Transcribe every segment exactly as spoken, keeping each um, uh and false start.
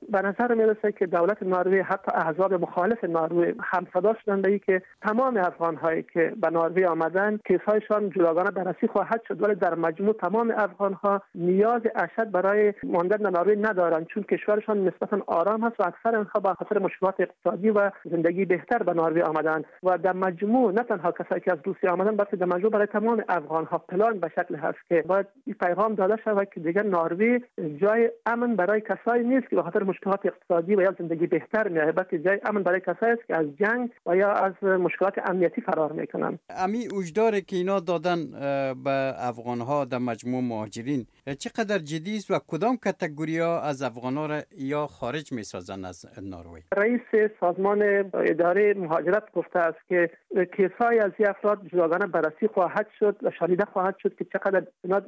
به نظر میرسه که دولت نروژ، حتی احزاب مخالف نروژ هم صدا شدن به اینکه تمام افغان هایی که به نروژ آمدن کیسایشان جداگانه بررسی خواهد شد، ولی در مجموع تمام افغان ها نیاز اشد برای ماندن در نروژ ندارند، چون کشورشان نسبتا آرام است و اکثر آنها به خاطر مشکلات اقتصادی و زندگی بهتر به نروژ آمدند. و در مجموع نه تنها کسایی که از روسیه آمدن، بلکه در مجموع برای تمام افغان ها پلان به شکل هست که باید این پیغام داده شود که دیگر نروژ جای امن برای کسایی نیست که به خاطر مشکلات اقتصادی و یا زندگی بهتر می‌آید، بلکه جای امن برای کسایی است که از جنگ و یا از مشکلات امنیتی فرار میکنن. امی وجداری که اینا دادن به افغان ها در مجموع مهاجرین چقدر جدی است و کدام کاتگوری ها از افغان ها را یا خارج میسازن از نروژ؟ رئیس سازمان اداره مهاجرت گفته است که کیسای از این افراد جداگانه بررسی خواهد شد و شنیده خواهد شد که چقدر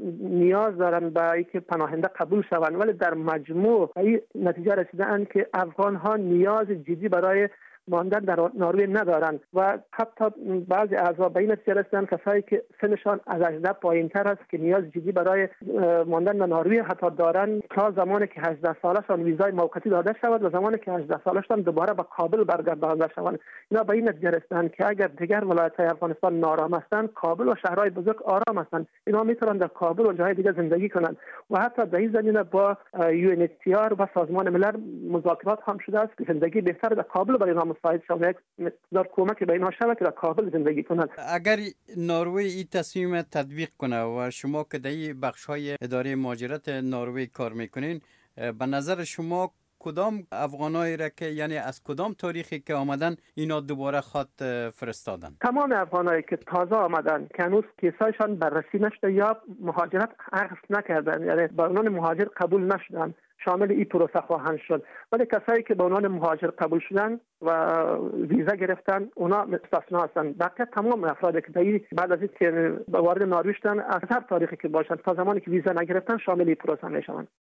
نیاز دارن به اینکه پناهنده قبول شوند، ولی در مجموع این نتیجه رسیدن که افغان ها نیاز جدی برای ماندن در نروژ ندارند و حتی بعضی اعضا به این نتیجه رسیدن کسایی که سنشان از هجده پایین‌تر است که نیاز جدی برای ماندن در نروژ حتی دارند تا زمانی که هجده سالشان ویزای موقتی داده شود و زمانی که هجده سالشان دوباره به کابل برگردانده شوند. اینا به این نتیجه رسیدن که اگر دیگر ولایت‌های افغانستان نارام هستند، کابل و شهرهای بزرگ آرام هستند، اینا میتونن در کابل و جاهای دیگر زندگی کنند. و حتی در این زمینه با یو ان اچ سی آر و سازمان ملل مذاکرات هم شده است که زندگی بهتر در کابل برای اینا مساعد شود، مقدار کمک به اینها شود که در کابل زندگی کنند. اگر نروژ این تصمیم تطبیق کنه و شما که در این بخش‌های اداره مهاجرت نروژ کار میکنین، به نظر شما کدام افغانایی را که یعنی از کدام تاریخی که آمدن اینا دوباره خط فرستادن؟ تمام افغانایی که تازه آمدن که هنوز کیسایشان بررسی نشده یا مهاجرت عقد نکردن، یعنی به عنوان مهاجر قبول نشدن، شامل این پروسه خواهند شد. ولی کسایی که به عنوان مهاجر قبول شدن و ویزا گرفتن اونا مستثنا هستند. بقیه تمام افرادی که بعد از اینکه وارد نروژ شدن از هر تاریخی که باشند تا زمانی که ویزا نگرفتن شامل این پروسه میشوند.